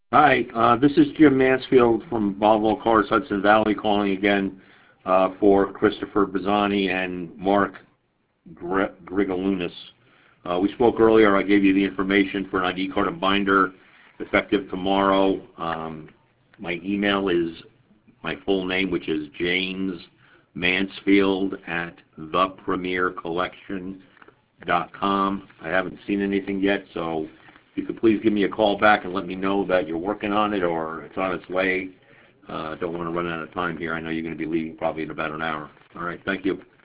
Hi, this is Jim Mansfield from Volvo Cars Hudson Valley calling again for Christopher Bazzani and Mark Grigalunas. We spoke earlier. I gave you the information for an ID card and binder effective tomorrow. My email is my full name, which is James Mansfield at thepremiercollection.com. I haven't seen anything yet, so if you could please give me a call back and let me know that you're working on it or it's on its way. Don't want to run out of time here. I know you're going to be leaving probably in about an hour. All right, thank you.